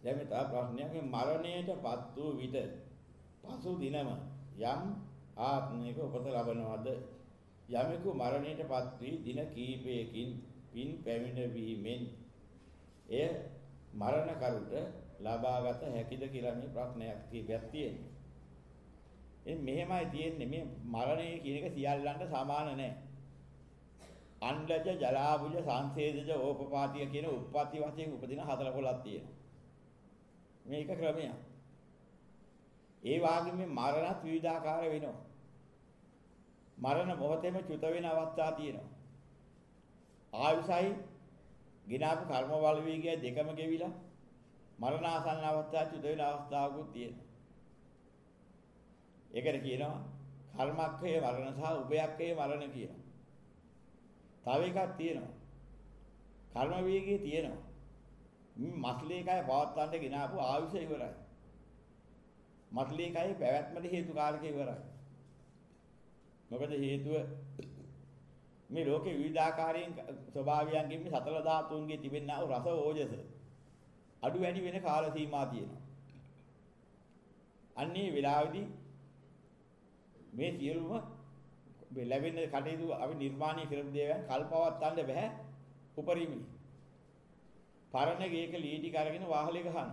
දැන් මේ තව ප්‍රශ්නයක් මේ මරණයටපත් වූ විට පසු දිනම යම් ආත්මික උපත ලබනවද? යමෙකු මරණයටපත් වී දින කීපයකින් පින් පැමිණවීමෙන් එය මරණ කරුට ලබාගත හැකිද කියලා මේ ප්‍රශ්නයක් කීපයක් තියෙනවා. මෙහෙමයි තියෙන්නේ මේ මරණය කියන එක සියල්ලන්ට සමාන නැහැ. අණ්ඩජ ජලාබුජ සංසේදජ ඕපපාතිය කියන උප්පත්ති වශයෙන් උපදින 4 තියෙනවා. මේක ක්‍රමයක්. ඒ වගේම මේ මරණත් විවිධාකාර වෙනවා. මරණ මොහොතේම චුත වෙන අවස්ථා තියෙනවා. ආයුසයි ගිනාපු කර්ම වල වේගය දෙකම ගෙවිලා මරණාසන්න අවස්ථාව චුත වෙන අවස්ථාවකුත් තියෙනවා. ඒකට කියනවා කර්මක්ඛය මරණ සහ උභයක්ඛය මරණ කියනවා. තව එකක් තියෙනවා. කර්ම වේගය තියෙනවා. මස්ලේ කය පවත්තන්න ගෙනාපු ආයුෂ ඉවරයි. මස්ලේ කය පැවැත්මට හේතු කාරක ඉවරයි. මොකද හේතුව මේ ලෝකේ විවිධාකාරයෙන් ස්වභාවයන්ගෙන් මේ සතර ධාතුන්ගේ තිබෙනා වූ රස ඕජස අඩු වැඩි වෙන කාල සීමා තියෙනවා. අන්නේ වෙලාවේදී මේ සියලුම ලැබෙන කටයුතු අපි නිර්මාණය කරන දේවල් කල්පවත්තන්න බෑ උපරිමයි. පරණ ගේක ලීටි කරගෙන වාහලේ ගහනවා.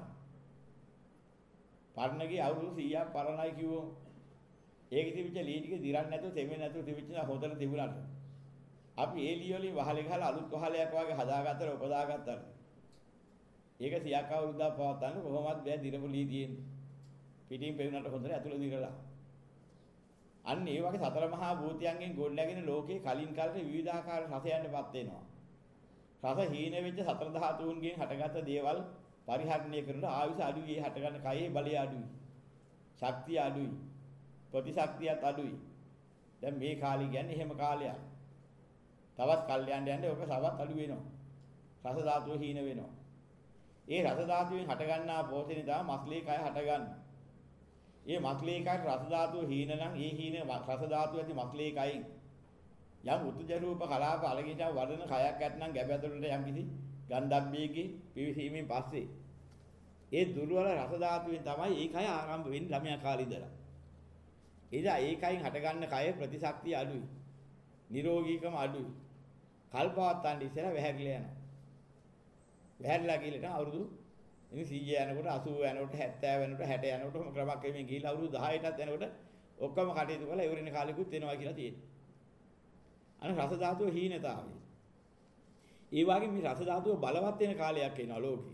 පරණගේ අවුරුදු 100ක් පරණයි කිව්වොත් ඒකෙ තිබිච්ච ලීටික දිරන්නේ නැතුව තෙමෙන්නේ නැතුව තිබිච්ච හොදට තිබුණාට අපි ඒ ලී වලින් වහලේ ගහලා අලුත් වහලයක් වගේ හදාගත්තට උපදාගත්තා. ඒක 100ක් අවුරුද්දක් පවත්තන්න කොහොමවත් බෑ දිරපු ලී තියෙන්නේ. පිටින් පෙවුනට හොඳට ඇතුළේ දිරලා. අන්න ඒ වගේ සතර මහා භූතයන්ගෙන් ගොඩනැගෙන ලෝකේ කලින් කාලේ විවිධාකාර රසයන්ටපත් වෙනවා. රස හීන වෙච්ච සතර ධාතුන්ගෙන් හටගත් දේවල් පරිහරණය කරලා ආයුෂ අඩුයි, හටගන්න කයේ බලය අඩුයි. ශක්තිය අඩුයි. ප්‍රතිශක්තියත් අඩුයි. දැන් මේ කාලේ කියන්නේ එහෙම කාලයක්. තවත් කල්යන්න යන්නේ ඔක සවත් අඩු වෙනවා. රස ධාතුව හීන වෙනවා. ඒ රස ධාතුවෙන් හටගන්නා පෝෂණය තමයි මස්ලේ කය හටගන්නේ. ඒ මස්ලේ කය රස ධාතුව හීන නම් ඒ හීන රස ධාතුව ඇති මස්ලේ කයින් යම් උතුජ රූප කලාප අලගිට වඩන කයක් ඇතනම් ගැබ ඇතුළට යම් කිසි ගන්ධබ්බීගේ පිවිසීමෙන් පස්සේ ඒ දුර්වල රස ධාතුවෙන් තමයි ඒ කය ආරම්භ වෙන්නේ ළමයා කාලේ ඉඳලා. එදා ඒ කයින් හටගන්න කය ප්‍රතිශක්තිය අඩුයි. නිරෝගීකම අඩුයි. කල්පවත්තන් ඉස්සෙල්ලා වැහැරිලා යනවා. වැහැරිලා කියලා අවුරුදු ඉතින් 100 යනකොට 80 යනකොට 70 යනකොට 60 යනකොට ඔහොම ක්‍රමක්‍රමයෙන් ගිහිලා අවුරුදු 18ටත් යනකොට ඔක්කොම කටයුතු කරලා ඉවරින කාලෙකුත් එනවා කියලා තියෙනවා. අන රස ධාතුව හීනතාවය. ඒ වගේ මේ රස ධාතුව බලවත් වෙන කාලයක් එනවා ලෝකේ.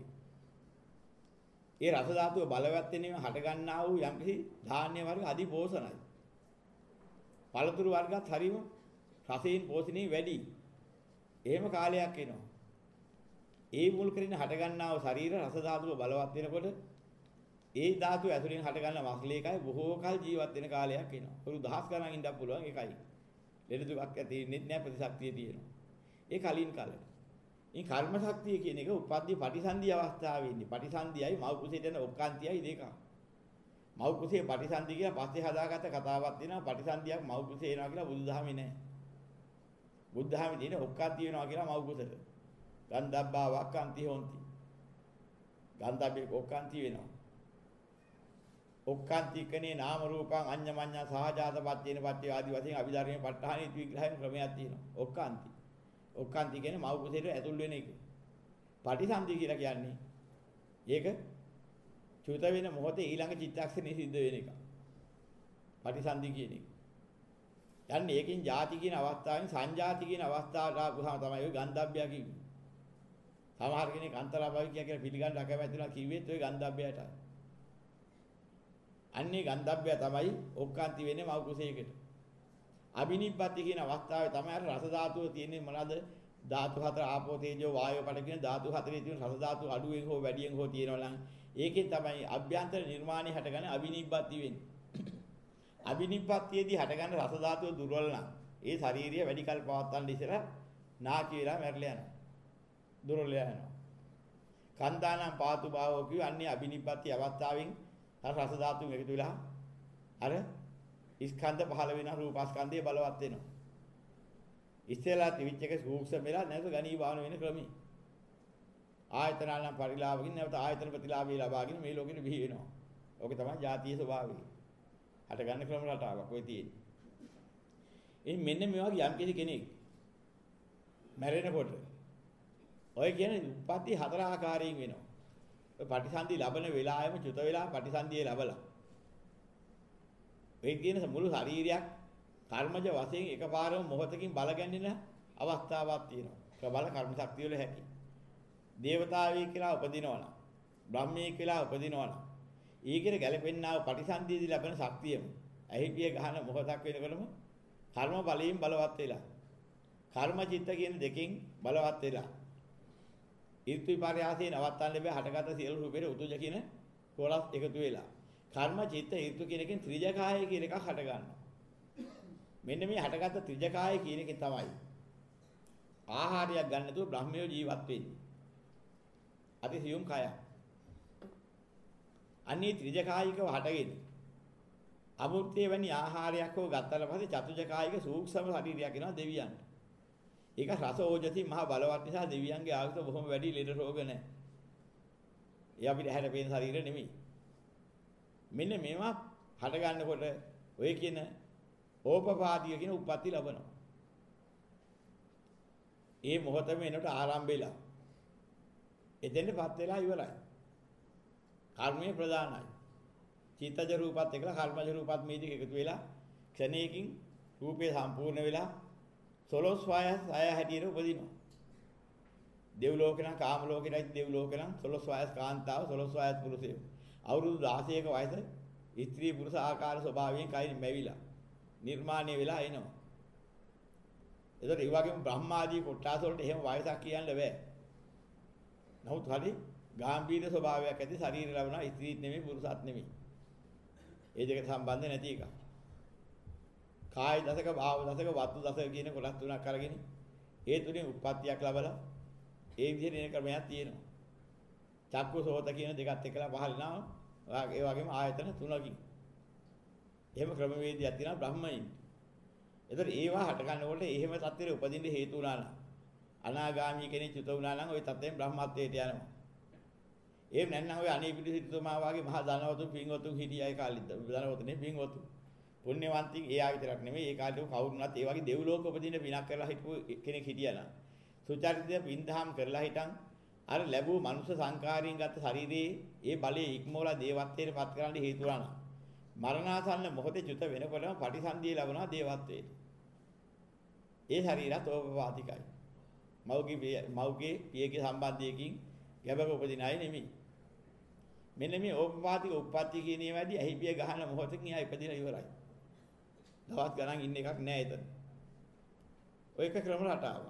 ඒ රස ධාතුව බලවත් වෙනීම හට ගන්නා වූ යම්කිසි ධාන්‍ය වර්ග අධි පෝෂණයි. පළතුරු වර්ගත් හරීම රසයෙන් පෝෂණේ වැඩි. එහෙම කාලයක් එනවා. ඒ මුල් කරගෙන හට ගන්නා වූ ශරීර රස ධාතුව බලවත් වෙනකොට ඒ ධාතුව ඇතුලෙන් හට ගන්න මස්ලේකයි බොහෝ කල ජීවත් වෙන කාලයක් එනවා. වරු දහස් ගණන් ඉඳන් පුළුවන් ඒකයි. ලෙඩ දුකක් ඇති වෙන්නේ නැහැ ප්‍රතිශක්තිය තියෙනවා. ඒ කලින් කාලේ. මේ කර්ම ශක්තිය කියන එක උපද්දී පටිසන්ධි අවස්ථාවේ ඉන්නේ. පටිසන්ධියයි මව් කුසේට යන ඔක්කාන්තියයි දෙක. මව් කුසේ පටිසන්ධි කියලා පස්සේ හදාගත්ත කතාවක් තියෙනවා. පටිසන්ධියක් මව් කුසේ එනවා කියලා බුදුදහමේ නැහැ. බුදුදහමේ තියෙන ඔක්කාන්ති වෙනවා කියලා මව් කුසට. ගන්ධබ්බා වක්කාන්ති හොಂತಿ. ගන්ධබ්බේ ඔක්කාන්ති වෙනවා. ඔක්කාන්ති කනේ නාම රූපං අඤ්ඤමඤ්ඤ සහජාත පත්‍යේන පත්‍ය ආදි වශයෙන් අභිධර්මයේ ප ဋ ාහනේ විග්‍රහයෙන් ක්‍රමයක් තියෙනවා. ඔක්කාන්ති. ඔක්කාන්ති කියන්නේ මව් කුසේට ඇතුල් වෙන එක. පටිසන්ධි කියලා කියන්නේ ඒක චුත වෙන මොහොතේ ඊළඟ චිත්තක්ෂණේ සිද්ධ වෙන එක. පටිසන්ධි කියන එක. යන්නේ ඒකෙන් ಜಾති කියන අවස්ථාවෙන් සංජාති කියන අවස්ථාවට ආපුවාම තමයි ඔය ගන්ධබ්බය කිව්වේ. සමහර කෙනෙක් අන්තරාභාවික කියලා පිළිගන්න අකමැතිලා කිව්වෙත් ඔය ගන්ධබ්බයටයි. අන්නේ ගන්ධබ්බය තමයි ඔක්කාන්ති වෙන්නේ මව් කුසේකට. අබිනිබ්බති කියන අවස්ථාවේ තමයි අර රස ධාතුව තියෙන්නේ මොනවාද? ධාතු හතර ආපෝ තේජෝ වායෝ පඨ කියන ධාතු හතරේ තියෙන රස ධාතු අඩුවෙන් හෝ වැඩියෙන් හෝ තියෙනවා නම් ඒකෙන් තමයි අභ්‍යන්තර නිර්මාණය හටගන්නේ අබිනිබ්බති වෙන්නේ. අබිනිබ්බතියේදී හටගන්න රස ධාතුව දුර්වල නම් ඒ ශාරීරිය වැඩි කල් පවත්වන්න ඉස්සර නාකි වෙලා මැරලා යනවා. දුර්වල යනවා. කන්දානම් පාතු භාවෝ කිය අන්නේ අබිනිබ්බති අවස්ථාවෙන් අර රස ධාතුන් එකතු වෙලා අර ස්කන්ධ පහළ වෙන රූපස්කන්ධය බලවත් වෙනවා. ඉස්සෙල්ලා තිවිච් එක සූක්ෂම වෙලා නැතු ගණී බාන වෙන ක්‍රමී. ආයතනානම් පරිලාභකින් නැවත ආයතන ප්‍රතිලාභය ලබාගෙන මේ ලෝකෙට බිහි වෙනවා. ඕක තමයි ජාතිය ස්වභාවය. හට ගන්න ක්‍රම රටාවක් ඔය තියෙන්නේ. ඉතින් මෙන්න මේ වගේ යම් කෙනෙක් මැරෙනකොට ඔය කියන්නේ උප්පත්ති හතර ආකාරයෙන් වෙනවා. ඔය පටිසන්ධි ලබන වෙලාවෙම චුත වෙලා පටිසන්ධියේ ලබලා. ඒ කියන මුළු ශරීරයක් කර්මජ වශයෙන් එකපාරම මොහොතකින් බල ගැන්වෙන අවස්ථාවක් තියෙනවා. ඒක බල කර්ම ශක්තිය වල හැටි. දේවතාවෙක් කියලා උපදිනවනම්, බ්‍රහ්මයෙක් කියලා උපදිනවනම්, ඊගෙන ගැලපෙන්නා වූ පටිසන්ධියේදී ලැබෙන ශක්තියම ඇහිපිය ගහන මොහොතක් වෙනකොටම කර්ම බලයෙන් බලවත් වෙලා. කර්ම චිත්ත කියන දෙකෙන් බලවත් වෙලා. ඍතු විපර්යාසයෙන් නවත්තන්න බෑ හටගත සියලු රූපේට උතුජ කියන කොලස් එකතු වෙලා. කර්ම චිත්ත ඍතු කියන එකෙන් ත්‍රිජකාය කියන එකක් හට ගන්නවා. මෙන්න මේ හටගත ත්‍රිජකාය කියන එකෙන් තමයි ආහාරයක් ගන්න නැතුව බ්‍රහ්මයෝ ජීවත් වෙන්නේ. අති සියුම් කය. අන්නේ ත්‍රිජකායිකව හටගෙන අමුත්‍ය වැනි ආහාරයක් හෝ ගත්තට පස්සේ චතුජකායික සූක්ෂම ශරීරයක් වෙනවා දෙවියන්ට. ඒක රස ඕජති මහ බලවත් නිසා දෙවියන්ගේ ආයුෂ බොහොම වැඩි ලෙඩ රෝග නැහැ. ඒ අපිට හැර පේන ශරීර නෙමෙයි. මෙන්න මේවා හට ගන්නකොට ඔය කියන ඕපපාදිය කියන උප්පත්ති ලබනවා. ඒ මොහොතම එනකොට ආරම්භ වෙලා එතෙන්ටපත් වෙලා ඉවරයි. කර්මයේ ප්‍රධානයි. චිත්තජ රූපත් එක්කලා කර්මජ රූපත් මේ දෙක එකතු වෙලා ක්ෂණයකින් රූපේ සම්පූර්ණ වෙලා සොලොස් වායස් අය හැටියට උපදිනවා. දෙව් ලෝකේ නම් කාම ලෝකෙටයි දෙව් ලෝකේ නම් සොලොස් වායස් කාන්තාව සොලොස් වායස් පුරුෂයෝ. අවුරුදු 16ක වයස ස්ත්‍රී පුරුෂ ආකාර ස්වභාවයෙන් කයින් මැවිලා නිර්මාණය වෙලා එනවා. ඒතකොට ඒ වගේම බ්‍රහ්මාදී කොටස් වලට එහෙම වයසක් කියන්න බෑ. නමුත් හරි ගාම්භීර ස්වභාවයක් ඇති ශරීර ලැබුණා ස්ත්‍රීත් නෙමෙයි පුරුෂත් නෙමෙයි. ඒ දෙකට සම්බන්ධ නැති එක. කාය දසක භාව දසක වස්තු දසක කියන කොටස් තුනක් අරගෙන ඒ තුنين උප්පත්තියක් ලැබලා ඒ විදිහට එන ක්‍රමයක් තියෙනවා. චක්කු සෝත කියන දෙකත් එක්කලා පහළනවා. ඒ වගේම ආයතන තුනකින්. එහෙම ක්‍රමවේදයක් තියෙනවා බ්‍රහ්මයින්. ඒතර ඒවා හට ගන්නකොට එහෙම තත්ත්වෙට උපදින්න හේතු වුණා නම් අනාගාමී කෙනෙක් චුත වුණා නම් ওই තත්ත්වයෙන් බ්‍රහ්මත්වයට යනවා. එහෙම නැත්නම් ඔය අනේපිඩි සිටුමා වගේ මහා ධනවතුන් පින්වතුන් හිටියයි කාලෙත් ධනවතුනේ පින්වතුන් පුණ්‍යවන්තින් එයා විතරක් නෙමෙයි ඒ කාලේ කවුරුණත් ඒ වගේ දෙව්ලෝක උපදින්න පිනක් කරලා හිටපු කෙනෙක් හිටියා නම් සුචරිතය පින්දහම් කරලා හිටන් අර ලැබූ මනුෂ්‍ය සංකාරයෙන් ගත ශරීරයේ ඒ බලයේ ඉක්මවලා දේවත්වයට පත් කරන්න හේතු වුණා. මරණාසන්න මොහොතේ චුත වෙනකොටම පටිසන්ධිය ලැබුණා දේවත්වයට. ඒ ශරීරات ඕපපාතිකයි. මව්ගේ පියගේ සම්බන්ධයකින් ගැබක උපදින අය නෙමෙයි. මෙන්න මේ ඕපපාතික උප්පත්ති කියන ඒවාදී ඇහිපිය ගහන මොහොතකින් එයා ඉපදිලා ඉවරයි. දවස් ගණන් ඉන්න එකක් නෑ එතන. ඔය එක ක්‍රම රටාවක්.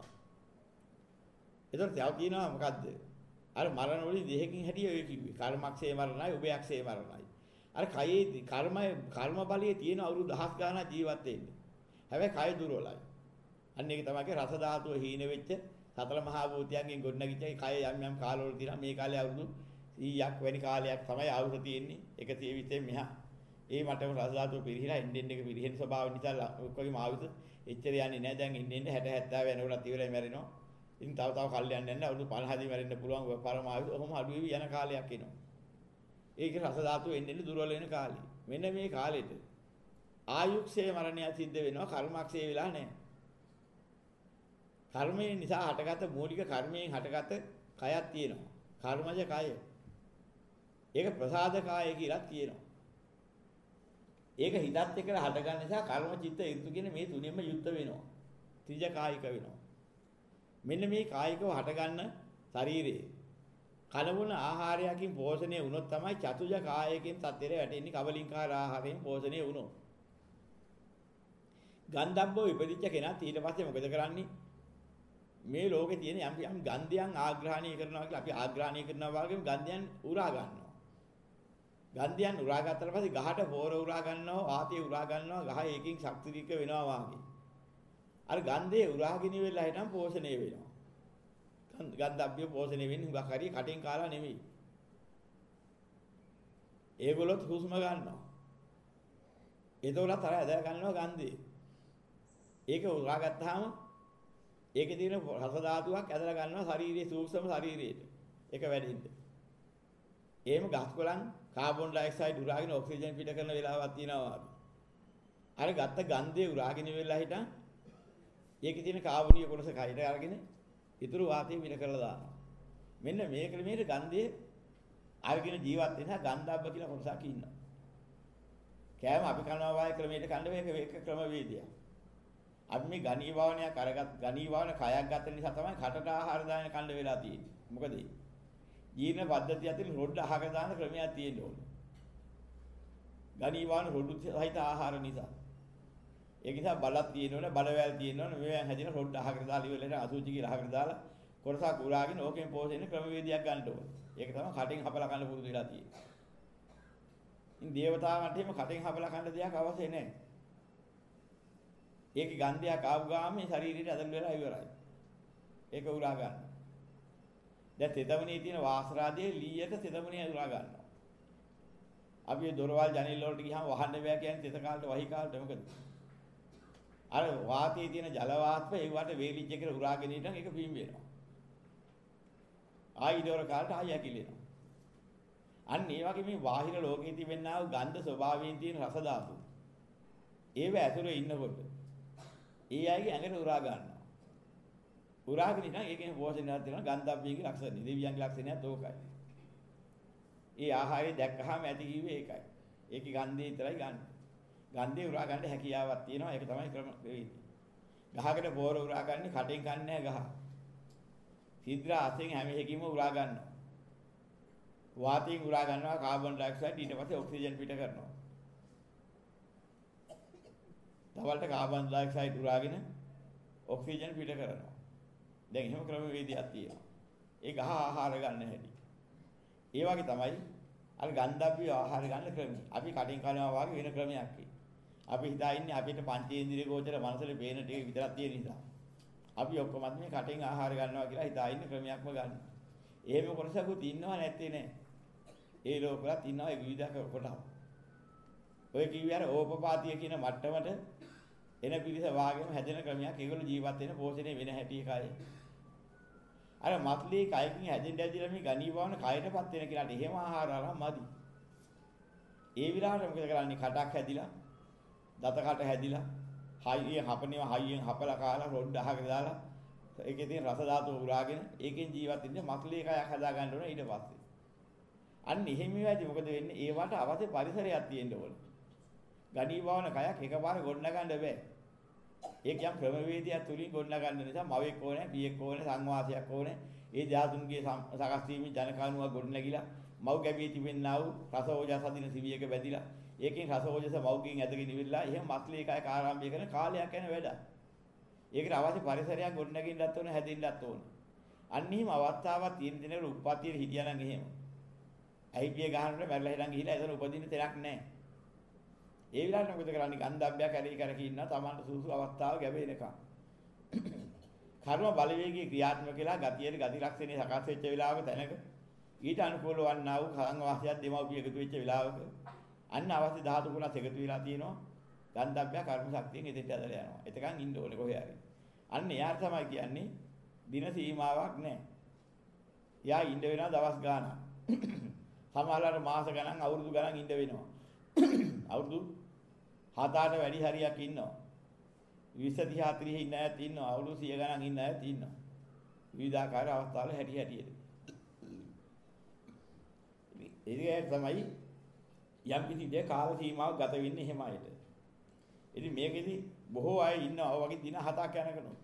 ඒතර තව කියනවා මොකද්ද? අර මරණ වලින් දෙකකින් හැටිය ඔය කිව්වේ. කර්මක්ෂේ මරණයි, උභයක්ෂේ මරණයි. අර කයේ කර්ම බලයේ තියෙන අවුරුදු දහස් ගණන් ජීවත් වෙන්නේ. හැබැයි කය දුර්වලයි. අන්න ඒක තමයි රස ධාතුව හීන වෙච්ච සතර මහා භූතයන්ගෙන් ගොඩනගිච්ච කය යම් යම් කාලවල තියෙනවා. මේ කාලේ අවුරුදු 100ක් වැනි කාලයක් තමයි ආයුෂ තියෙන්නේ. 120 මෙහා. ඒ මටම රස ධාතුව පිරිහිලා එන්න එක පිරිහෙන ස්වභාව නිසා ඔක්කොගේම ආයුෂ එච්චර යන්නේ නැහැ. දැන් එන්න 60 70 යනකොට ඉවරයි මැරෙනවා. ඉතින් තව කල් යන්න යන්න අවුරුදු 50 දී මැරෙන්න පුළුවන් පරම ආයුෂ ඔහොම අඩු වෙවි යන කාලයක් එනවා. ඒක රස ධාතුව එන්න දුර්වල වෙන කාලේ. මෙන්න මේ කාලෙට ආයුක්ෂේ මරණය සිද්ධ වෙනවා කර්මක්ෂේ වෙලා නැහැ. කර්මයෙන් නිසා හටගත මූලික කර්මයෙන් හටගත කයක් තියෙනවා. කර්මජ කය. ඒක ප්‍රසාද කාය කියලා කියනවා. ඒක හිතත් එක්කලා හටගන්න නිසා කර්ම චිත්ත ඍතු කියන මේ තුනෙන්ම යුක්ත වෙනවා. ත්‍රිජ කායික වෙනවා. මෙන්න මේ කායිකව හටගන්න ශරීරයේ කලවුණ ආහාරයකින් පෝෂණය වුණොත් තමයි චතුජ කායයෙන් සත්‍යයට වැටෙන්නේ කබලින්කාර ආහාරයෙන් පෝෂණය වුණොත්. ගන්ධබ්බෝ ඉපදිච්ච කෙනා ඊට පස්සේ මොකද කරන්නේ? මේ ලෝකේ තියෙන යම් ගන්ධයන් ආග්‍රහණය කරනවා කියලා අපි ආග්‍රහණය කරනවා වගේම ගන්ධයන් උරා ගන්නවා. ගන්ධයන් උරා ගත්තට පස්සේ ගහට පෝර උරා ගන්නවා, වාතය උරා ගන්නවා, ගහ ඒකින් ශක්තිරික වෙනවා වගේ. අර ගන්ධේ උරාගෙන ඉවෙලා හිටන් පෝෂණය වෙනවා. ගන්ධබ්බිය පෝෂණය වෙන්නේ හුඟක් හරිය කටෙන් කාලා නෙමෙයි. ඒගොල්ලොත් හුස්ම ගන්නවා. ඒතොලත් අර ඇදලා ගන්නවා ගන්ධේ. ඒක උරා ගත්තාම ඒකේ තියෙන රස ධාතුවක් ඇදලා ගන්නවා ශරීරයේ සූක්ෂම ශරීරයට. ඒක වැඩිද? එහෙම ගස් කොළන් කාබන් ඩයොක්සයිඩ් උරාගෙන ඔක්සිජන් පිට කරන වෙලාවක් තියෙනවා. අර ගත්ත ගන්ධය උරාගෙන වෙලා හිටන් ඒකේ තියෙන කාබනීය කොටස කයට අරගෙන ඉතුරු වාතය මිල කරලා දානවා. මෙන්න මේ ක්‍රමයේ ගන්ධයේ අරගෙන ජීවත් වෙන ගන්ධබ්බ කියලා කොටසක් ඉන්නවා. කෑම අපි කනවා වාය ක්‍රමයට කන්න මේක ක්‍රමවේදයක්. අපි මේ ගණී භාවනයක් අරගත් ගණී භාවන කයක් ගන්න නිසා තමයි කටට ආහාර දාන කන්න වෙලා තියෙන්නේ. මොකද ජීර්ණ පද්ධතිය ඇතුළේ රොඩ් අහක දාන ක්‍රමයක් තියෙන්න ඕනේ. ගණී භාවන රොඩ් සහිත ආහාර නිසා. ඒක නිසා බලක් තියෙනවනේ බලවැල් තියෙනවනේ මේවා හැදින රොඩ් අහකට දාලා ඉවරලට අසුචි කියලා අහකට දාලා කොටසක් උරාගෙන ඕකෙන් පෝෂණය ක්‍රමවේදයක් ගන්න ඕනේ. ඒක තමයි කටින් හපලා කන්න පුරුදු වෙලා තියෙන්නේ. ඉතින් දේවතාවන්ට එහෙම කටින් හපලා කන්න දෙයක් අවශ්‍ය නැහැ. ඒකේ ගන්ධයක් ආපු ගාම මේ ශරීරයට ඇදලා වෙලා ඉවරයි. ඒක උරා ගන්න. දැන් තෙතමනේ තියෙන වාසරාදී ලීයට තෙතමනේ උරා ගන්නවා. අපි දොරවල් ජනෙල් වලට ගියාම වහන්න බෑ කියන්නේ තෙත කාලට වහි කාලට මොකද? අර වාතයේ තියෙන ජල වාෂ්ප ඒවට වේලිච්ච එකට උරාගෙන ඉඳන් ඒක පිම් වෙනවා. ආයි දොර කාලට ආයි ඇකිලෙනවා. අන්න ඒ වගේ මේ බාහිර ලෝකයේ තිබෙනා වූ ගන්ධ ස්වභාවයෙන් තියෙන රස ධාතු. ඒව ඇතුලේ ඉන්නකොට ඒ අයගේ ඇඟට උරා ගන්නවා. උරාගෙන ඉඳන් ඒකෙන් පෝෂණයක් දෙනවා ගන්ධබ්බීගේ ලක්ෂණ. දෙවියන්ගේ ලක්ෂණයත් ඕකයි. ඒ ආහාරය දැක්කහම ඇති කිව්වේ ඒකයි. ඒකේ ගන්ධය විතරයි ගන්න. ගන්ධේ උරා ගන්න හැකියාවක් තියෙනවා. ඒක තමයි ක්‍රම වේදි. ගහකට පොර උරා ගන්න කටෙන් ගන්නෑ ගහ. සිද්ර අතෙන් හැම එකකින්ම උරා ගන්නවා. වාතයෙන් උරා ගන්නවා කාබන් ඩයොක්සයිඩ් ඊට පස්සේ ඔක්සිජන් පිට කරනවා. තවලට කාබන් ඩයොක්සයිඩ් උරාගෙන ඔක්සිජන් පිට කරනවා. දැන් එහෙම ක්‍රම වේදියක් තියෙනවා. ඒ ගහ ආහාර ගන්න හැටි. ඒ වගේ තමයි අර ගන්ධබ්බී ආහාර ගන්න ක්‍රමය. අපි කටින් කනවා වගේ වෙන ක්‍රමයක් ඒ. අපි හිතා ඉන්නේ අපිට පංචේන්ද්‍රිය ගෝචර මනසලේ පේන ටික විතරක් තියෙන නිසා. අපි ඔක්කොම මේ කටින් ආහාර ගන්නවා කියලා හිතා ඉන්නේ ක්‍රමයක්ම ගන්න. එහෙම කොටසකුත් ඉන්නව නැත්තේ නෑ. ඒ ලෝකවලත් ඉන්නවා ඒ විවිධ කොටස්. ඔය කිව්වේ අර ඕපපාතිය කියන මට්ටමට එන පිරිස වාගෙම හැදෙන ක්‍රමයක්. ඒගොල්ලෝ ජීවත් වෙන පෝෂණය වෙන හැටි එකයි. අර මත්ලී කයකින් හැදෙන්න ඇදිලා මේ ගණී භාවන කයටපත් වෙන කෙනාට එහෙම ආහාර අරන් මදි. ඒ විලාහට මොකද කරන්නේ? කටක් හැදිලා, දත කට හැදිලා, හයියෙන් හපනවා හයියෙන් හපලා කාලා රොඩ් අහකට දාලා ඒකේ තියෙන රස ධාතු උරාගෙන ඒකෙන් ජීවත් වෙන්න මත්ලී කයක් හදා ගන්න ඕන ඊට පස්සේ. අන්න එහෙම වෙලාදී මොකද වෙන්නේ? ඒවට අවශ්‍ය පරිසරයක් තියෙන්න ඕනේ. ගණී භාවන කයක් එකපාර ගොඩනගන්න බෑ. ඒක යම් ක්‍රමවේදයක් තුලින් ගොඩනගන්න නිසා මවෙක් ඕනේ, පියෙක් ඕනේ, සංවාසයක් ඕනේ. ඒ ධාතුන්ගේ සකස් වීමෙන් ජනකානුවක් ගොඩනැගිලා මව් ගැබියේ තිබෙනා වූ රස ඕජස අදින සිවියක බැඳිලා ඒකෙන් රස ඕජස මව්ගෙන් ඇදගෙන ඉවිල්ලා එහෙම මත්ලී එකයක ආරම්භය කරන කාලයක් යන වැඩ. ඒකට අවශ්‍ය පරිසරයක් ගොඩනගින්නත් ඕනේ, හැදෙන්නත් ඕනේ. අන්න එහෙම අවස්ථාවක් තියෙන දිනවල උප්පත්තියේ හිටියා නම් එහෙම. ඇයිපිය ගහනකොට මැරලා හිටන් ගිහිලා එතන උපදින්න තැනක් නැහැ. ඒ විලාට මොකද කරන්නේ? ගන්ධබ්බයක් ඇරී කරකී ඉන්නවා තමන්ට සුසු අවස්ථාව ගැබේනකම්. කර්ම බලවේගී ක්‍රියාත්මක වෙලා ගතියේ ගති ලක්ෂණේ සකස් වෙච්ච වෙලාවක තැනක ඊට අනුකූල වන්නා වූ සංවාසයක් දෙමව්පිය එකතු වෙච්ච වෙලාවක අන්න අවශ්‍ය ධාතු ගුණත් එකතු වෙලා තියෙනවා. ගන්ධබ්බය කර්ම ශක්තියෙන් එතෙට ඇදලා යනවා. එතකන් ඉන්න ඕනේ කොහේ හරි. අන්න එයාට තමයි කියන්නේ දින සීමාවක් නැහැ. එයා ඉන්න වෙනවා දවස් ගාණක්. සමහරවල් මාස ගණන් අවුරුදු ගණන් ඉන්න වෙනවා. අවුරුදු 7-8 වැඩි හරියක් ඉන්නවා. 20 30 40 ඉන්න අයත් ඉන්නවා. අවුරුදු 100 ගණන් ඉන්න අයත් ඉන්නවා. විවිධාකාර අවස්ථාවල හැටියට. ඒක තමයි යම් කිසි දෙයක කාල සීමාවක් ගත වෙන්නේ එහෙමයිද. ඉතින් මේකෙදි බොහෝ අය ඉන්නවා වගේ දින 7ක් යනකනොත්.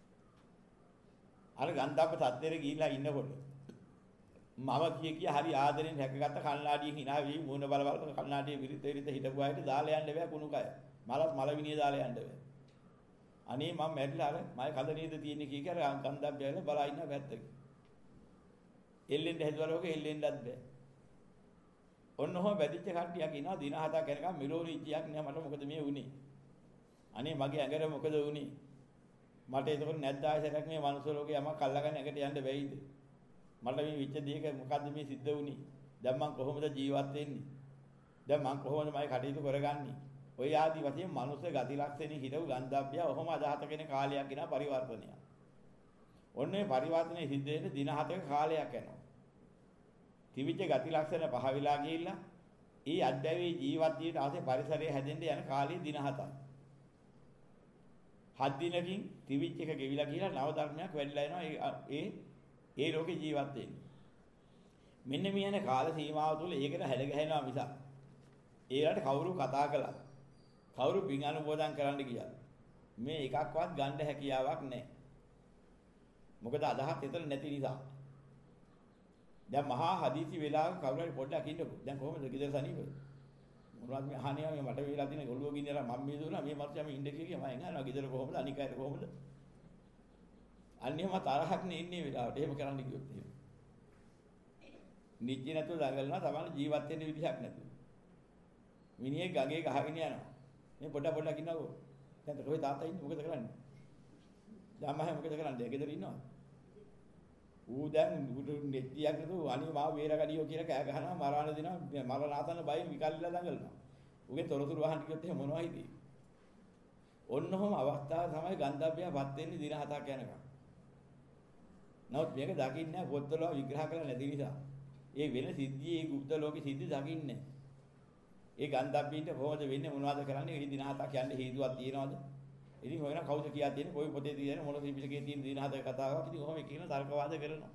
අර ගන්ධබ්බ තත්ත්වෙට ගිහිල්ලා ඉන්නකොට මම කිය හරි ආදරෙන් හැකගත්ත කල්ලාඩියෙන් hina වී මූණ බල කල්ලාඩියේ විරිත හිටපු අයට දාලා යන්න බෑ කුණු කය. මලත් මලවිනිය දාලා යන්න බෑ. අනේ මම මැරිලා අර මම කඳ නේද තියෙන්නේ කී කර ගන්ධබ්බයල බලා ඉන්න පැත්තක. එල්ලෙන්න හැදුවලෝක එල්ලෙන්නත් බෑ. ඔන්න ඔහම බැදිච්ච කට්ටියක් ඉනවා දින 7ක් යනකම් මිලෝනිච්චියක් නෑ මට මොකද මේ වුනේ? අනේ මගේ ඇඟට මොකද වුනේ? මට ඒකෝ නැද්ද ආයසරක් මේ මනුස්ස ලෝකේ යමක් අල්ලගෙන ඇඟට යන්න බැයිද? මට මේ විච්ච දෙයක මොකද්ද මේ සිද්ධ වුනේ? දැන් මං කොහොමද ජීවත් වෙන්නේ? දැන් මං කොහොමද මගේ කටයුතු කරගන්නේ? ඔය ආදි වශයෙන් මනුස්ස ගති ලක්ෂණේ හිටව ගන්ධබ්බය ඔහොම අදහත කෙන කාලයක් ගෙන පරිවර්තනයක්. ඔන්න මේ පරිවර්තනයේ සිද්ධ වෙන දින 7ක කාලයක් යනවා. තිවිච්ච ගති ලක්ෂණ පහ වෙලා ගිහිල්ලා ඒ අධ්‍යවේ ජීවත් වීමට ආසේ පරිසරය හැදෙන්න යන කාලේ දින 7යි. 7 දිනකින් තිවිච්ච එක ගෙවිලා ගිහිලා නව ධර්මයක් වැඩිලා එනවා ඒ ලෝකේ ජීවත් වෙන්නේ. මෙන්න මේ යන කාල සීමාව තුළ ඒකට හැඩ ගැහෙනවා මිසක් ඒකට කවුරු කතා කළා කවුරු පින් අනුමෝදන් කරන්න ගියා මේ එකක්වත් ගන්න හැකියාවක් නැහැ. මොකද අදහස් එතන නැති නිසා. දැන් මහා හදිසි වෙලාවක කවුරු හරි පොඩ්ඩක් ඉන්නකෝ. දැන් කොහොමද ගෙදර සනීපද? මොනවද මේ අහන්නේ මේ මට වෙලා තියෙන ගොළුව ගින්නලා මම මේ දුන්නා මේ මර්චා මේ ඉන්න කියලා මම එනවා ගෙදර කොහොමද අනික අය කොහොමද? අන්නේම තරහක් නේ ඉන්නේ වෙලාවට. එහෙම කරන්න කිව්වොත් එහෙම. නිජ්ජ නැතුව දඟලනවා තමයි ජීවත් වෙන්න විදිහක් නැතුව. මිනිහෙක් ගඟේ ගහගෙන යනවා. මේ පොඩ ඉන්නකෝ. දැන් කොහෙද තාත්තා ඉන්නේ මොකද කරන්නේ? දැන් මම මොකද කරන්නේ? ගෙදර ඉන්නවා. ඌ දැන් නෙත්තියක් නේද අනේ මාව වේරගඩියෝ කියලා කෑ ගහනවා මරාන දෙනවා මරණාසන්න බයෙන් විකල්ලිලා දඟලනවා. ඌගේ තොරතුරු අහන්න කිව්වොත් එහෙම මොනවයිද? ඔන්නෝම අවස්ථාව තමයි ගන්ධබ්බයපත් වෙන්නේ දින 7ක් යනකම්. නමුත් මේක දකින්නේ පොත්වල විග්‍රහ කරලා නැති නිසා. ඒ වෙන සිද්ධියේ ඒ গুপ্ত ලෝකේ සිද්ධි දකින්නේ. ඒ ගන්ධබ්බීන්ට කොහොමද වෙන්නේ මොනවද කරන්නේ? මේ දින 7ක් යන්නේ හේතුවක් තියනවද? ඉතින් හොයන කවුද කියා දෙන්නේ කොයි පොතේ තියෙන මොන ත්‍රිපිටකයේ තියෙන දින 7 කතාවක්. ඉතින් කොහොම කියන තර්කවාද කරනවා.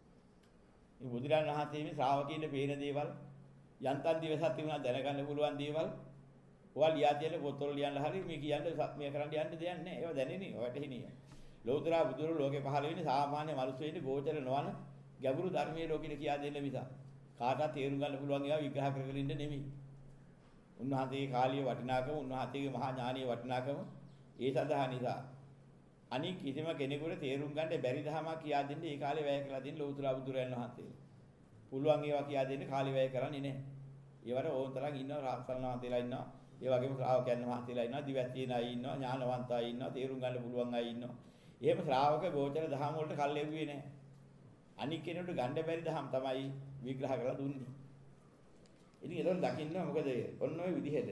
මේ බුදුරජාණන් වහන්සේ මේ ශ්‍රාවකීන්ට පේන දේවල් යන්තම් දිවසක් තිබුණා දැනගන්න පුළුවන් දේවල් ඔයා ලියා තියෙන පොත්වල ලියන්න හරිය මේ කියන්නේ මේ කරන්න යන්න දෙයක් නැහැ. ඒවා දැනෙන්නේ වැටහෙන්නේ. ලෞතර බුදුරු ලෝකේ පහළ වෙන්නේ සාමාන්‍ය මිනිස්සු වෙන්නේ ගෝචර නොවන ගැඹුරු ධර්මයේ ලෝකෙට කියා දෙන්න මිස කාටවත් තේරුම් ගන්න පුළුවන් ඒවා විග්‍රහ කරගෙන ඉන්න නෙමෙයි. උන්වහන්සේගේ කාලීය වටිනාකම උන්වහන්සේගේ මහා ඥානීය වටිනාකම ඒ සඳහා නිසා අනික කිසිම කෙනෙකුට තේරුම් ගන්න බැරි දහමක් කියා දෙන්න ඒ කාලේ වැය කළා දෙන්න ලෞතර බුදුරයන් වහන්සේ. පුළුවන් ඒවා කියා දෙන්න කාලේ වැය කරන්නේ නැහැ. ඒවට ඕන තරම් ඉන්නවා රාහතන් වහන්සේලා ඉන්නවා. ඒ වගේම ශ්‍රාවකයන් වහන්සේලා ඉන්නවා, දිවැසියන් අය ඉන්නවා, ඥානවන්ත අය ඉන්නවා, තේරුම් ගන්න පුළුවන් අය ඉන්නවා. එහෙම ශ්‍රාවක ගෝචර දහම වලට කල්ලෙව්වේ නැහැ. අනික් කෙනෙකුට ගන්න බැරි දහම් තමයි විග්‍රහ කරලා දුන්නේ. ඉතින් ඒතකොට දකින්න මොකද ඔන්න ඔය විදිහට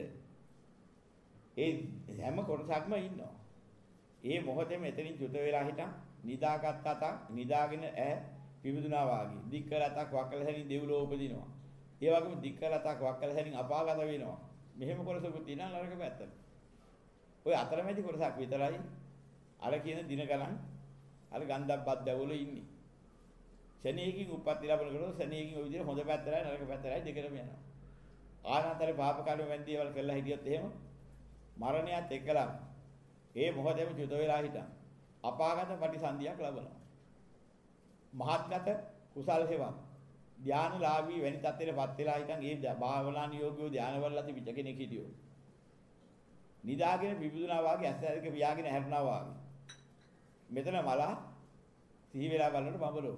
ඒ හැම කොටසක්ම ඉන්නවා. ඒ මොහොතේම එතනින් චුත වෙලා හිටන් නිදාගත් අතක් නිදාගෙන ඈ පිබිදුනා වාගේ දික්කලතක් වක්කලසෙනින් දෙව්ලෝ උපදිනවා. ඒ වගේම දික්කලතක් වක්කලසෙනින් අපාගත වෙනවා. මෙහෙම කොටසකුත් තියෙනවා නරක පැත්තට. ඔය අතරමැදි කොටසක් විතරයි අර කියන දින ගණන් අර ගන්ධබ්බත් දැවල ඉන්නේ. ශනේකින් උප්පත්ති ලැබන කරොත් ශනේකින් ඔය විදිහට හොඳ පැත්තරයි නරක පැත්තරයි දෙකම යනවා. ආනන්තරේ පාප කර්ම වැන්දියවල් කරලා හිටියොත් එහෙම මරණයත් එක්කලා ඒ මොහොතේම චුත වෙලා හිටන් අපාගත ප්‍රතිසන්දියක් ලබනවා. මහත්ගත කුසල් හේවා ධානලාභී වෙනි තත්ත්වයටපත් වෙලා හිටන් ඒ භාවනා නියෝගියෝ ධානවල තිබිච්ච කෙනෙක් හිටියෝ. නිදාගෙන පිබිදුනා වාගේ ඇස් දෙක පියාගෙන හැරුණා වාගේ. මෙතන මලා සිහි වෙලා බලනකොට බඹලෝ.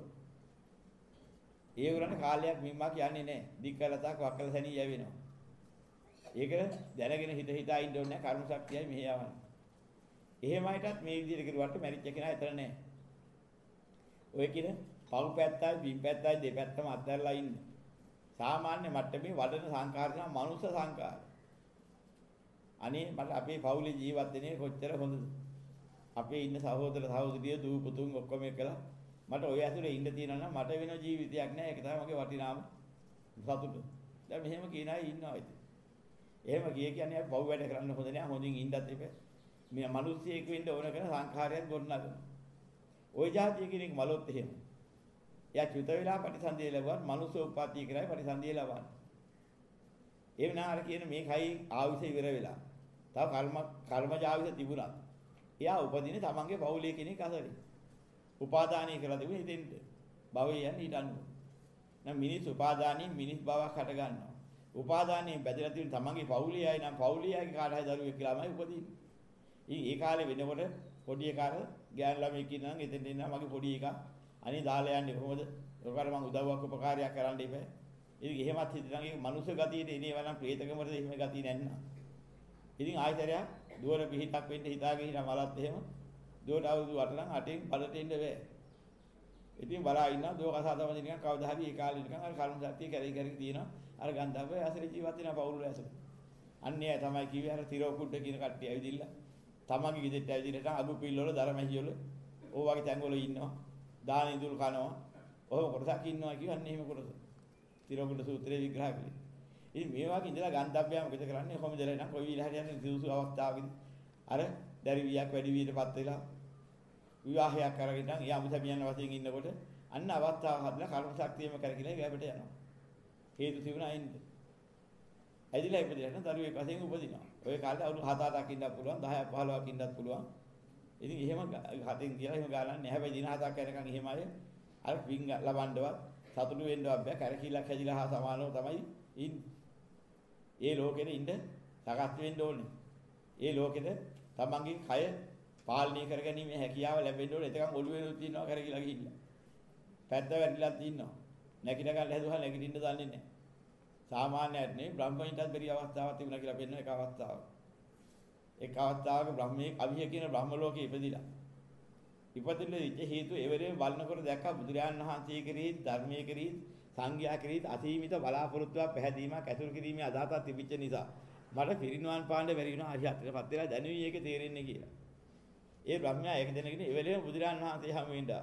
ඒ උරණ කාලයක් මිම්මා කියන්නේ නැහැ. දික්කලතක් වක්කල සැණී යවෙනවා. ඒක දැනගෙන හිතා ඉන්න ඕනේ නැහැ කර්ම ශක්තියයි මෙහෙ යවන්නේ. එහෙමයිටත් මේ විදිහට කරුවට මැරිච්ච කෙනා එතන නැහැ. ඔය කියන පව් පැත්තයි බිම් පැත්තයි දෙපැත්තම අත්හැරලා ඉන්නේ. සාමාන්‍ය මට්ටමේ වඩන සංකාර කරන මනුස්ස සංකාර. අනේ මට අපේ පවුලේ ජීවත් වෙන්නේ කොච්චර හොඳද? අපේ ඉන්න සහෝදර සහෝදරිය දූ පුතුන් ඔක්කොම එකලා මට ඔය ඇතුලේ ඉන්න තියෙනවා නම් මට වෙන ජීවිතයක් නැහැ. ඒක තමයි මගේ වටිනාම සතුට. දැන් මෙහෙම කියන අය ඉන්නවා ඉතින්. එහෙම කියන්නේ පව් වැඩ කරන්න හොඳ නෑ. හොඳින් ඉන්නත් එපා. මේ මිනිස්සෙක් වෙන්න ඕන කරන සංඛාරයක් ගොඩනගනවා. ওই જાතිය කෙනෙක් මලොත් එහෙම. එයා චුත වෙලා ප්‍රතිසන්දිය ලැබුවත් මනුස්ස උපාතිය කරයි ප්‍රතිසන්දිය ලබන්නේ. ඒ වුණා අර කියන මේ කයි ආයුෂ ඉවර වෙලා. තව කර්මජ ආයුෂ තිබුණා. එයා උපදින්නේ තමන්ගේ පවුලේ කෙනෙක් අතරේ. උපාදානීය කරලා තිබුණේ හිතෙන්ද. භවය යන්නේ ඊට අනුව. නම් මිනිස් උපාදානීය මිනිස් භවයක් හට ගන්නවා. උපාදානීය බැදලා තියෙන තමන්ගේ පවුලේ අය නම් පවුලේ අයගේ කාට හරි දරුවෙක් කියලාමයි උපදින්නේ. ඒ කාලේ වෙනකොට පොඩි එකාට ගෑන් ළමයි කියනනම් එතෙන් එන්න මගේ පොඩි එකා අනේ දාලා යන්නේ කොහොමද? ඔකට මම උදව්වක් උපකාරයක් කරන්න ඉබේ. ඉතින් එහෙමත් හිතනනම් ඒ මනුස්ස ගතියේ එනේවා නම් ප්‍රේතකමරද එහෙම ගතිය නැන්න. ඉතින් ආයතරයක් දුවර පිහිටක් වෙන්න හිතාගෙන ඉන්න මලත් එහෙම දුවට අවුරුදු 8 නම් 8න් බලට එන්න බෑ. ඉතින් බලා ඉන්නවා දුව කසාදම නිකන් කවදා හරි ඒ කාලේ නිකන් අර කර්ම ශක්තිය කැරි කැරි තියෙනවා. අර ගන්ධබ්බේ ඇසරේ ජීවත් වෙන පවුල් ඇසර. අන්නේ තමයි කිව්වේ අර තිරෝකුඩ කියන කට්ටිය ඇවිදින්න. තමන්ගේ ගෙදරට ඇවිදින්න අගු පිල්ලවල දරමැහිවල ඕ වගේ තැන්වල ඉන්නවා. දාන ඉඳුල් කනවා. ඔහොම කොටසක් ඉන්නවා කියන්නේ එහෙම කොටස. තිරෝගුණ සූත්‍රයේ විග්‍රහ කළේ. ඉතින් මේ වගේ ඉඳලා ගන්ධබ්බයා මොකද කරන්නේ? කොහොමද ඉඳලා නම් කොයි විදිහට හරි යන සුසු අවස්ථාවකදී අර දැරිවියක් වැඩි විදිහටපත් වෙලා විවාහයක් කරගෙන නම් යාම සමියන් වශයෙන් ඉන්නකොට අන්න අවස්ථාව හදලා කර්ම ශක්තියම කරකිලා ගැබට යනවා. හේතු තිබුණා ඉන්න. ඇදිලා ඉපදිලා දරුවෙක් වශයෙන් උපදිනවා. ඔය කාලේ අවුරුදු 7-8ක් ඉන්නත් පුළුවන් 10ක් 15ක් ඉන්නත් පුළුවන්. ඉතින් එහෙම හතෙන් කියලා එහෙම ගාලා නැහැ. හැබැයි දින 7ක් යනකම් එහෙම අය අර පිං ලබන්නවත් සතුටු වෙන්නවත් බෑ. කරකිලා කැදිලා හා සමානව තමයි ඉන්නේ. ඒ ලෝකෙද ඉන්න සකස් වෙන්න ඕනේ. ඒ ලෝකෙද තමන්ගේ කය පාලනය කරගැනීමේ හැකියාව ලැබෙන්න ඕනේ. එතකන් ඔළුවේ නුත් ඉන්නවා කරකිලා ගිහිල්ලා. පැත්ත වැටිලා ඉන්නවා. නැගිට ගන්න හැදුවා නැගිටින්න දන්නේ නැහැ. සාමාන්‍යයෙන් නේ බ්‍රහ්මයින්ටත් බැරි අවස්ථාවක් තිබුණා කියලා පෙන්වන එක අවස්ථාවක්. එක් අවස්ථාවක බ්‍රහ්මයේ අවිහ කියන බ්‍රහ්ම ලෝකේ ඉපදිලා. ඉපදින්න ඉච්ච හේතු එවරේ බලනකොට දැක්කා බුදුරයන් වහන්සේ කෙරෙහි ධර්මයේ කෙරෙහි සංඝයා කෙරෙහි අසීමිත බලාපොරොත්තුවක් පැහැදීමක් ඇතුළු කිරීමේ අදහසක් තිබිච්ච නිසා මට පිරිනුවන් පාන්න බැරි වුණා අරිහත්ත්වයටපත් වෙලා දැනුයි ඒක තේරෙන්නේ කියලා. ඒ බ්‍රහ්මයා ඒක දෙනගෙන එවරේම බුදුරයන් වහන්සේ හමු වෙනවා.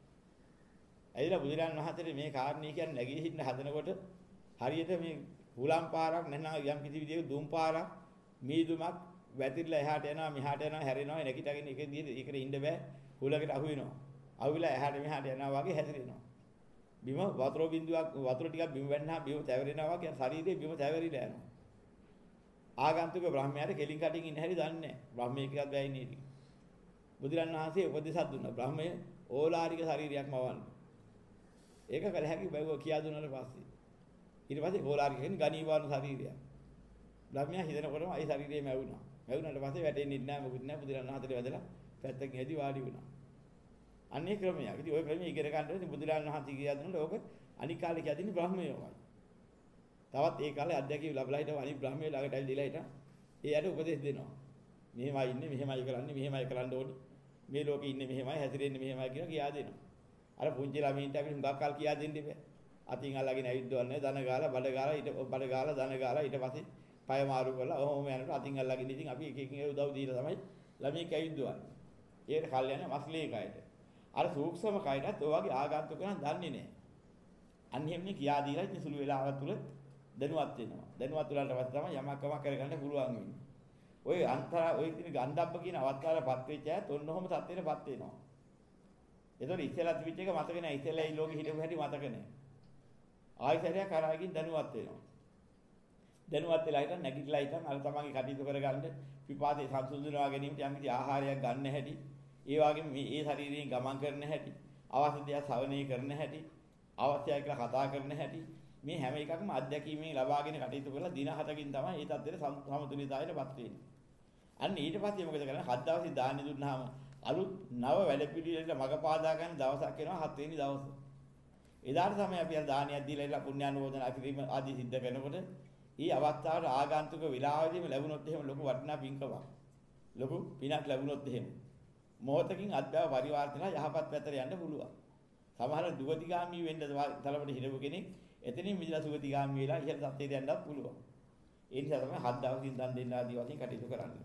ඇයිලා බුදුරයන් වහන්සේට මේ කාරණේ කියන්නේ නැගී හිටින්න හදනකොට හරියට මේ හුලම් පාරක් නැත්නම් යම් කිසි විදිහක දුම් පාරක් මීදුමක් වැතිරලා එහාට යනවා මෙහාට යනවා හැරෙනවා නැගිටගෙන එක දිහේ ඒකට ඉන්න බෑ හුලකට අහු වෙනවා අහුවිලා එහාට මෙහාට යනවා වගේ හැසිරෙනවා බිම වතුර බින්දුවක් වතුර ටිකක් බිම වැන්නා බිම තැවරෙනවා වගේ ශරීරයේ බිම තැවරිලා යනවා ආගන්තුක බ්‍රහ්මයාට කෙලින් කටින් ඉන්න හැටි දන්නේ නැහැ බ්‍රහ්මයේ කියවත් බෑ ඉන්නේ ඉතින් බුදුරන් වහන්සේ උපදේශයක් දුන්නා බ්‍රහ්මයේ ඕලාරික ශරීරයක්ම වවන්න ඒක කළ හැකි බව කියා දුන්නාට පස්සේ ඊට පස්සේ ඕලාරික කියන්නේ ගණීවාණු ශරීරයක් බ්‍රහ්මයා හිතනකොටම අයි ශරීරයේ මැවුනා මැවුනාට පස්සේ වැටෙන්නේ නැහැ මොකුත් නැහැ බුදුරන් වහන්සේට වැදලා පැත්තකින් ඇදි වාඩි වුණා අන්නේ ක්‍රමයක් ඉතින් ওই ක්‍රමයේ ඉගෙන ගන්න ඉතින් බුදුරන් වහන්සේ කියා දුන්නා ඕක අනික් කාලේ කියදින්නේ බ්‍රහ්මයෝමයි තවත් ඒ කාලේ අධ්‍යක්ෂක ලැබලා හිටව අනිත් බ්‍රහ්මයේ ළඟට ඇවිල්ලා හිටා ඒ අර උපදෙස් දෙනවා මෙහෙමයි ඉන්නේ මෙහෙමයි කරන්නේ මෙහෙමයි කරන්න ඕනේ මේ ලෝකේ ඉන්නේ මෙහෙමයි හැසිරෙන්නේ මෙහෙමයි කියලා කියා දෙනවා අර පුංචි ළමයින්ට අපි හුඟක් කල් කියා දෙන්න බෑ අතින් අල්ලගෙන ඇවිද්දවන්නේ දන ගාලා බඩ ගාලා දන ගාලා ඊට පස්සේ පය මාරු කරලා ඔහොම යනකොට අතින් අල්ලගෙන ඉතින් අපි එක එකකින් උදව් දීලා තමයි ළමයි කැවිද්දවන්නේ ඒකට කල් යන්නේ මස්ලේ කයට අර සූක්ෂම කයටත් ඔය වගේ ආගන්තුක නම් දන්නේ නැහැ අන්න එහෙමනේ කියා දීලා ඉතින් සුළු වෙලාවක් තුල දැනුවත් වෙනවා දැනුවත් වුණාට පස්සේ තමයි යමක්කම කරගන්න පුළුවන් වෙන්නේ ඔය අන්තරා ඔය ඉතින් ගන්ධබ්බ කියන අවස්ථාවලපත් වෙච්ච අයත් ඔන්නෝම සත්‍යෙටපත් වෙනවා එතකොට ඉස්සෙල්ලා තිබිච්ච එක මතක නැහැ ඉස්සෙල්ලා මේ ලෝකෙ හිටපු හැටි මතක නැහැ ආයතරයක් කරාගින් දැනුවත් වෙනවා දැනුවත් වෙලා හිටන් නැගිටලා හිටන් අර තමන්ගේ කටයුතු කරගන්න විපාදේ සංසුන්දනවා ගැනීමට යම් කිසි ආහාරයක් ගන්න හැටි ඒ වගේම මේ ඒ ශරීරයෙන් ගමන් කරන හැටි අවශ්‍ය දේ ශ්‍රවණය කරන හැටි අවශ්‍යයි කියලා කතා කරන හැටි මේ හැම එකක්ම අත්දැකීමෙන් ලබාගෙන කටයුතු කරලා දින 7කින් තමයි මේ தත්ත්වෙට සමතුලිතතාවයටපත් වෙන්නේ අන්න ඊට පස්සේ මොකද කරන්නේ හත් දවසේ දාන්න දුන්නාම අලුත් නව වැඩ පිළිවෙලට මඟ පාදා ගන්න දවසක් එනවා 7 වෙනි දවසේ එදාට තමයි අපි අර දානියක් දීලා ඉලා පුණ්‍යානුමෝදනා කිරීම ආදී සිද්ධ කරනකොට ඊ අවස්ථාවට ආගන්තුක විලාවදීම ලැබුණොත් එහෙම ලොකු වටිනා පින්කමක් ලොකු පිනක් ලැබුණොත් එහෙම මොහොතකින් අත්බව පරිවර්තනලා යහපත් පැත්තට යන්න පුළුවන් සමහර දුගතිගාමී වෙන්න තලපට හිරපු කෙනෙක් එතනින් මිදලා සුගතිගාමී වෙලා ඉහළ තත්ත්වයට යන්නත් පුළුවන් ඒ නිසා තමයි 7 දවසින් දන් දෙන්න ආදී වශයෙන් කටයුතු කරන්නේ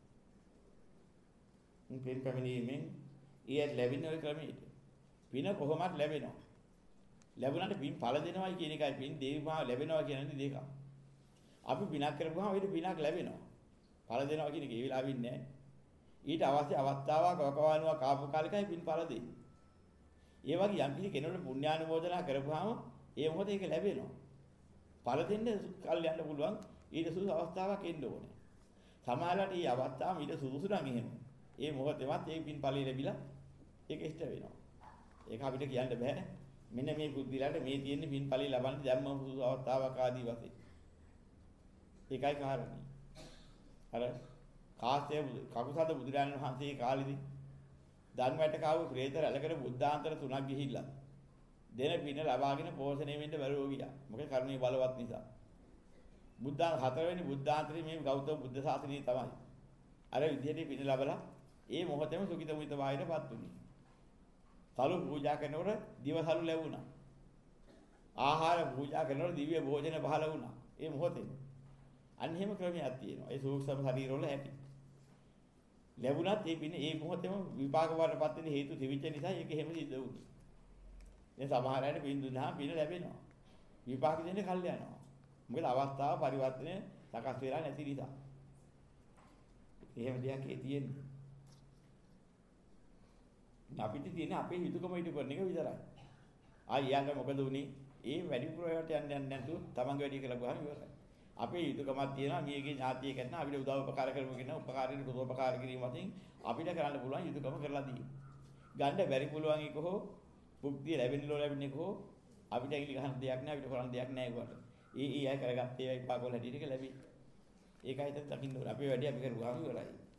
මේ පින් පැමිණීමෙන් ඊට ලැබෙන ඔය ක්‍රමයට පින කොහොමද ලැබෙනවා ලැබුණාට පින් ඵල දෙනවයි කියන එකයි පින් දේවා ලැබෙනවා කියන්නේ දෙකක්. අපි පිනක් කරපුවාම ඒකට පිනක් ලැබෙනවා. ඵල දෙනවා කියන එක ඒ වෙලාවෙින් නෑ. ඊට අවශ්‍ය අවස්ථාවක් වකවානුවක් ආපු කාලෙකයි පින් ඵල දෙන්නේ. ඒ වගේ යම් කිසි කෙනෙකුට පුණ්‍යානුමෝදනා කරපුවාම ඒ මොහොතේ ඒක ලැබෙනවා. ඵල දෙන්න කල් යන්න පුළුවන් ඊට සුසු අවස්ථාවක් එන්න ඕනේ. සමහරවිට මේ අවස්ථාව ඊට සුදුසු නම් එහෙම. ඒ මොහොතේවත් ඒ පින් ඵලෙ ලැබිලා ඒක ඉෂ්ට වෙනවා. ඒක අපිට කියන්න බෑ. මෙන්න මේ බුද්ධිලාට මේ තියෙන පින් ඵලෙ ලබන්න දැම්ම සුසු අවස්ථාවක් ආදී වශයෙන්. ඒකයි කාරණේ. අර කාශ්‍යප කකුසඳ බුදුරජාණන් වහන්සේ කාලෙදී ධර්මයට කාව ප්‍රේත රැළකට බුද්ධාන්තර 3ක් ගිහිල්ලා දෙන පින ලබාගෙන පෝෂණය වෙන්න බැරුව ගියා. මොකද කර්මයේ බලවත් නිසා. බුද්ධාන් 4 වෙනි බුද්ධාන්තරේ මේ ගෞතම බුද්ධ ශාසනය තමයි. අර විදිහට පින ලැබලා ඒ මොහොතේම සුඛිත මුිත වායයටපත් උනේ. සලු පූජා කරනකොට දිවසලු ලැබුණා. ආහාර පූජා කරනකොට දිව්‍ය භෝජන පහළ වුණා. ඒ මොහොතේ. අන්න එහෙම ක්‍රමයක් තියෙනවා. ඒ සූක්ෂම ශරීරවල ඇති. ලැබුණත් ඒ පින ඒ මොහොතේම විපාක වලටපත් වෙන හේතු තිබිච්ච නිසා ඒක එහෙම සිද්ධ වුණේ. දැන් සමහර අයට පින් දුන්නා පින ලැබෙනවා. විපාක දෙන්නේ කල් යනවා. මොකද අවස්ථාව පරිවර්තනය සකස් වෙලා නැති නිසා. එහෙම දෙයක් ඒ තියෙන්නේ. අපිට තියෙන්නේ අපේ යුතුයකම ඉටු කරන එක විතරයි. ඊයන්ට මොකද උනේ? ඒ වැඩිපුර ඒවාට යන්න නැතුව තමන්ගේ වැඩි කියලා ගහම ඉවරයි. අපේ යුතුයකමක් තියෙනවා මියගේ ඥාතියෙක් නැත්නම් අපිට උදව් උපකාර කරමු කියන උපකාරින උපකාර කිරීම වශයෙන් අපිට කරන්න පුළුවන් යුතුයකම කරලා දී. ගන්න බැරි පුළුවන් එක හෝ භුක්තිය ලැබෙන්න එක හෝ අපිට ඇඟිලි ගහන දෙයක් නෑ අපිට කරන්න දෙයක් නෑ ඒකට. ඒ අය කරගත්තේ විපාක වල හැටියට ලැබි. ඒකයි දැන් දකින්න ඕනේ. අපේ වැඩි අපි කරුවාම ඉවරයි.